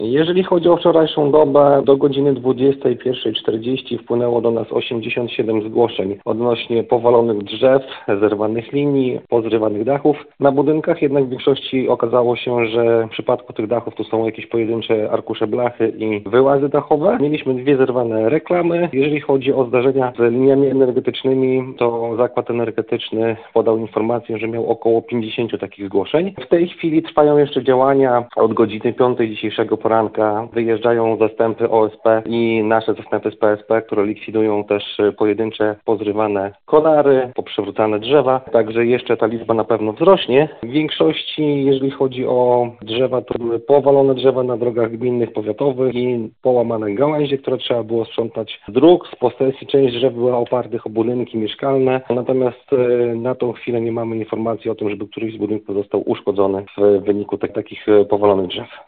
Jeżeli chodzi o wczorajszą dobę, do godziny 21:40 wpłynęło do nas 87 zgłoszeń odnośnie powalonych drzew, zerwanych linii, pozrywanych dachów na budynkach, jednak w większości okazało się, że w przypadku tych dachów to są jakieś pojedyncze arkusze blachy i wyłazy dachowe. Mieliśmy 2 zerwane reklamy. Jeżeli chodzi o zdarzenia z liniami energetycznymi, to zakład energetyczny podał informację, że miał około 50 takich zgłoszeń. W tej chwili trwają jeszcze działania. Od godziny 5 dzisiejszego poranka wyjeżdżają zastępy OSP i nasze zastępy z PSP, które likwidują też pojedyncze pozrywane konary, poprzewracane drzewa. Także jeszcze ta liczba na pewno wzrośnie. W większości, jeżeli chodzi o drzewa, to były powalone drzewa na drogach gminnych, powiatowych i połamane gałęzie, które trzeba było sprzątać z dróg. Z posesji część drzew była opartych o budynki mieszkalne. Natomiast na tą chwilę nie mamy informacji o tym, żeby któryś z budynków został uszkodzony w wyniku takich powalonych drzew.